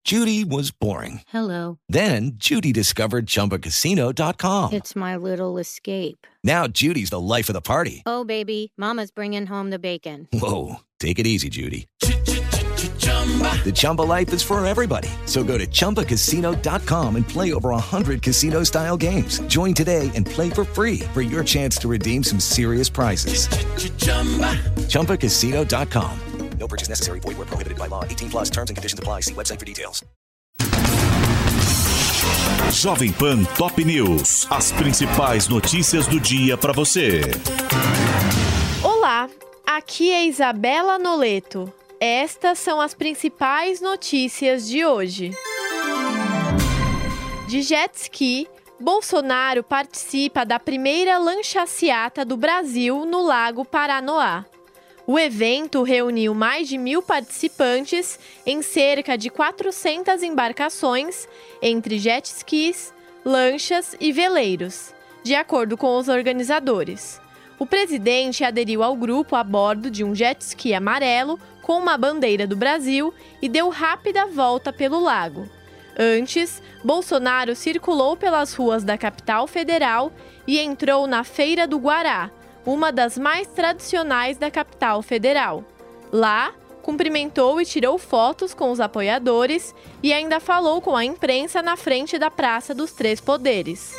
Judy was boring. Hello. Then Judy discovered ChumbaCasino.com. It's my little escape. Now Judy's the life of the party. Oh, baby, mama's bringing home the bacon. Whoa, take it easy, Judy. The Chumba life is for everybody. So go to ChumbaCasino.com and play over 100 casino-style games. Join today and play for free for your chance to redeem some serious prizes. ChumbaCasino.com. No purchase necessary. Void where prohibited by law. 18 plus terms and conditions apply. See website for details. Jovem Pan Top News. As principais notícias do dia para você. Olá, aqui é Isabela Noleto. Estas são as principais notícias de hoje. De jet ski, Bolsonaro participa da primeira lanchaciata do Brasil no Lago Paranoá. O evento reuniu mais de 1.000 participantes em cerca de 400 embarcações, entre jet skis, lanchas e veleiros, de acordo com os organizadores. O presidente aderiu ao grupo a bordo de um jet ski amarelo com uma bandeira do Brasil e deu rápida volta pelo lago. Antes, Bolsonaro circulou pelas ruas da capital federal e entrou na Feira do Guará, uma das mais tradicionais da capital federal. Lá, cumprimentou e tirou fotos com os apoiadores e ainda falou com a imprensa na frente da Praça dos Três Poderes.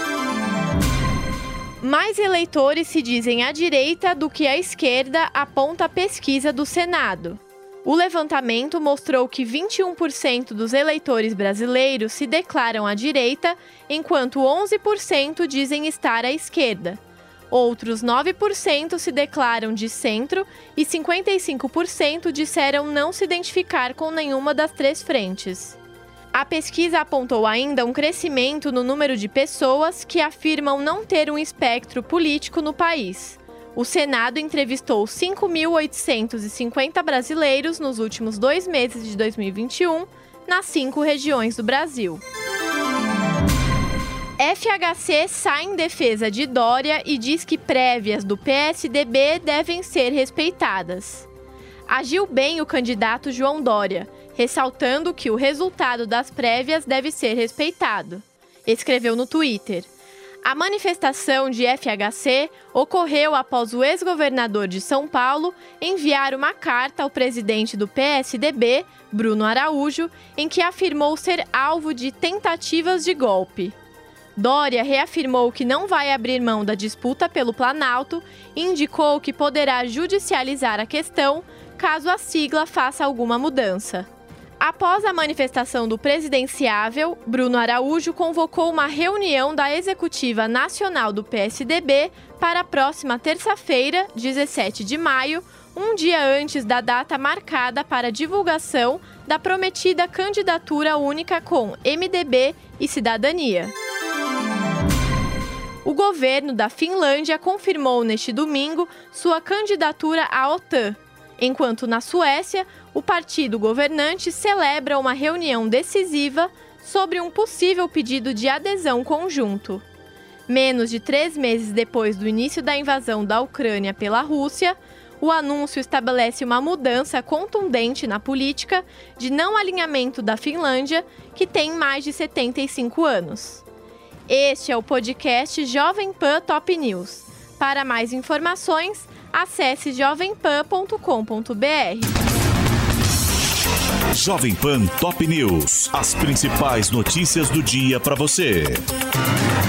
Mais eleitores se dizem à direita do que à esquerda, aponta a pesquisa do Senado. O levantamento mostrou que 21% dos eleitores brasileiros se declaram à direita, enquanto 11% dizem estar à esquerda. Outros 9% se declaram de centro e 55% disseram não se identificar com nenhuma das três frentes. A pesquisa apontou ainda um crescimento no número de pessoas que afirmam não ter um espectro político no país. O Senado entrevistou 5.850 brasileiros nos últimos 2 meses de 2021, nas 5 regiões do Brasil. FHC sai em defesa de Dória e diz que prévias do PSDB devem ser respeitadas. Agiu bem o candidato João Dória, ressaltando que o resultado das prévias deve ser respeitado. Escreveu no Twitter. A manifestação de FHC ocorreu após o ex-governador de São Paulo enviar uma carta ao presidente do PSDB, Bruno Araújo, em que afirmou ser alvo de tentativas de golpe. Dória reafirmou que não vai abrir mão da disputa pelo Planalto e indicou que poderá judicializar a questão caso a sigla faça alguma mudança. Após a manifestação do presidenciável, Bruno Araújo convocou uma reunião da Executiva Nacional do PSDB para a próxima terça-feira, 17 de maio, um dia antes da data marcada para a divulgação da prometida candidatura única com MDB e Cidadania. O governo da Finlândia confirmou neste domingo sua candidatura à OTAN, enquanto na Suécia, o partido governante celebra uma reunião decisiva sobre um possível pedido de adesão conjunto. Menos de 3 meses depois do início da invasão da Ucrânia pela Rússia, o anúncio estabelece uma mudança contundente na política de não alinhamento da Finlândia, que tem mais de 75 anos. Este é o podcast Jovem Pan Top News. Para mais informações, acesse jovempan.com.br. Jovem Pan Top News. As principais notícias do dia para você.